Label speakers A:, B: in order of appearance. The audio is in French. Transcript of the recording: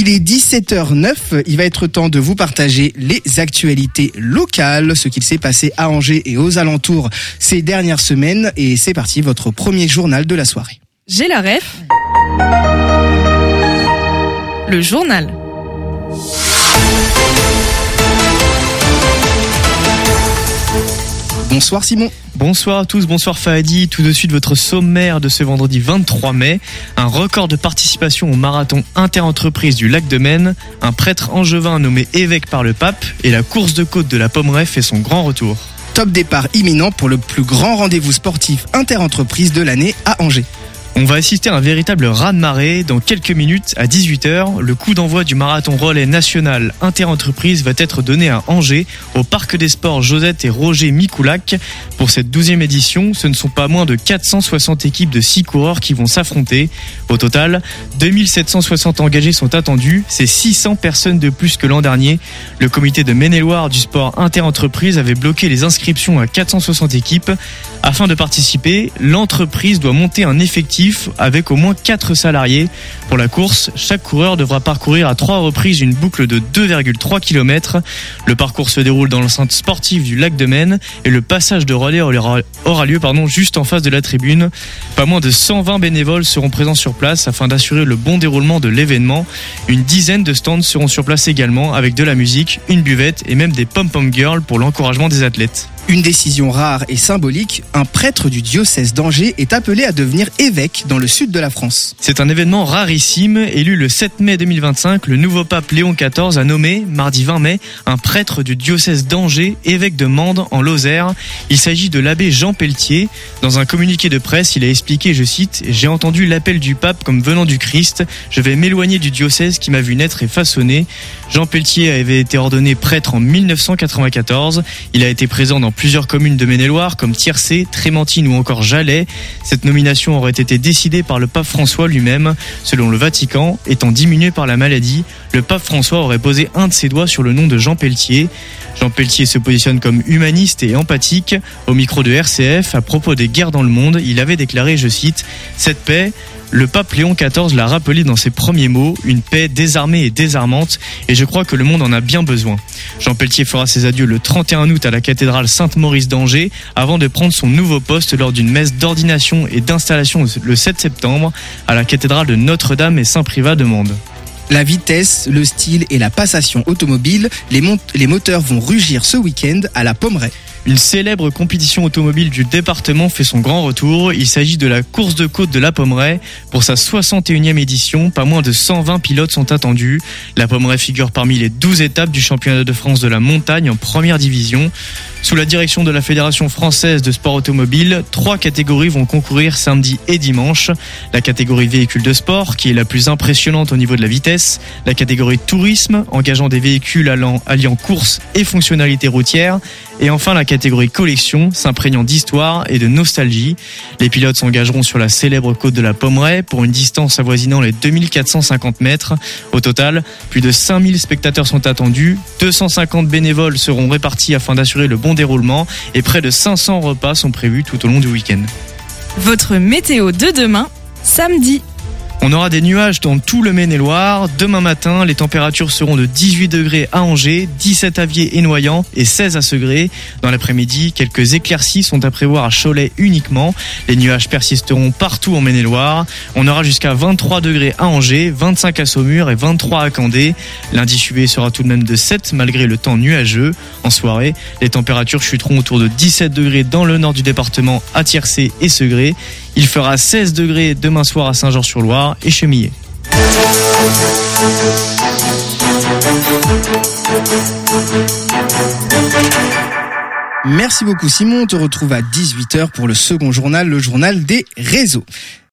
A: Il est 17h09, il va être temps de vous partager les actualités locales, ce qu'il s'est passé à Angers et aux alentours ces dernières semaines. Et c'est parti, votre premier journal de la soirée.
B: J'ai la ref. Le journal.
A: Bonsoir Simon.
C: Bonsoir à tous, bonsoir Fahadi. Tout de suite votre sommaire de ce vendredi 23 mai. Un record de participation au marathon interentreprises du Lac de Maine. Un prêtre angevin nommé évêque par le pape. Et la course de côte de la Pommeraye fait son grand retour.
A: Top départ imminent pour le plus grand rendez-vous sportif interentreprises de l'année à Angers.
C: On va assister à un véritable raz-de-marée. Dans quelques minutes, à 18h, le coup d'envoi du marathon relais national interentreprises va être donné à Angers, au Parc des Sports Josette et Roger Micoulac. Pour cette 12e édition, ce ne sont pas moins de 460 équipes de 6 coureurs qui vont s'affronter. Au total, 2760 engagés sont attendus. C'est 600 personnes de plus que l'an dernier. Le comité de Maine-et-Loire du sport interentreprises avait bloqué les inscriptions à 460 équipes. Afin de participer, l'entreprise doit monter un effectif avec au moins 4 salariés. Pour la course, chaque coureur devra parcourir à 3 reprises une boucle de 2,3 km. Le parcours se déroule dans l'enceinte sportive du Lac de Maine et le passage de relais aura lieu juste en face de la tribune. Pas moins de 120 bénévoles seront présents sur place afin d'assurer le bon déroulement de l'événement. Une dizaine de stands seront sur place également avec de la musique, une buvette et même des pom-pom girls pour l'encouragement des athlètes.
A: Une décision rare et symbolique, un prêtre du diocèse d'Angers est appelé à devenir évêque dans le sud de la France.
C: C'est un événement rarissime. Élu le 7 mai 2025, le nouveau pape Léon XIV a nommé, mardi 20 mai, un prêtre du diocèse d'Angers, évêque de Mende en Lozère. Il s'agit de l'abbé Jean Pelletier. Dans un communiqué de presse, il a expliqué, je cite, « J'ai entendu l'appel du pape comme venant du Christ. Je vais m'éloigner du diocèse qui m'a vu naître et façonner. » Jean Pelletier avait été ordonné prêtre en 1994. Il a été présent dans plusieurs communes de Maine-et-Loire comme Tiercé, Trémentine ou encore Jalais. Cette nomination aurait été décidée par le pape François lui-même. Selon le Vatican, étant diminué par la maladie, le pape François aurait posé un de ses doigts sur le nom de Jean Pelletier. Jean Pelletier se positionne comme humaniste et empathique. Au micro de RCF, à propos des guerres dans le monde, il avait déclaré, je cite, « Cette paix, le pape Léon XIV l'a rappelé dans ses premiers mots, une paix désarmée et désarmante, et je crois que le monde en a bien besoin. » Jean Pelletier fera ses adieux le 31 août à la cathédrale Sainte-Maurice d'Angers, avant de prendre son nouveau poste lors d'une messe d'ordination et d'installation le 7 septembre à la cathédrale de Notre-Dame et Saint-Privat de Mende.
A: La vitesse, le style et la passation automobile, les moteurs vont rugir ce week-end à la Pommeraye.
C: Une célèbre compétition automobile du département fait son grand retour. Il s'agit de la course de côte de la Pommeraye. Pour sa 61e édition, pas moins de 120 pilotes sont attendus. La Pommeraye figure parmi les 12 étapes du championnat de France de la montagne en première division. Sous la direction de la Fédération française de sport automobile, 3 catégories vont concourir samedi et dimanche. La catégorie véhicules de sport, qui est la plus impressionnante au niveau de la vitesse. La catégorie tourisme, engageant des véhicules alliant course et fonctionnalité routière. Et enfin la catégorie collection, s'imprégnant d'histoire et de nostalgie. Les pilotes s'engageront sur la célèbre côte de la Pommeraye pour une distance avoisinant les 2450 mètres. Au total, plus de 5000 spectateurs sont attendus, 250 bénévoles seront répartis afin d'assurer le bon déroulement et près de 500 repas sont prévus tout au long du week-end.
B: Votre météo de demain, samedi.
C: On aura des nuages dans tout le Maine-et-Loire. Demain matin, les températures seront de 18 degrés à Angers, 17 à Viers et Noyant et 16 à Segré. Dans l'après-midi, quelques éclaircies sont à prévoir à Cholet uniquement. Les nuages persisteront partout en Maine-et-Loire. On aura jusqu'à 23 degrés à Angers, 25 à Saumur et 23 à Candé. L'indice UV sera tout de même de 7 malgré le temps nuageux. En soirée, les températures chuteront autour de 17 degrés dans le nord du département à Tiercé et Segré. Il fera 16 degrés demain soir à Saint-Georges-sur-Loire et Chemillé.
A: Merci beaucoup Simon, on te retrouve à 18h pour le second journal, le journal des réseaux.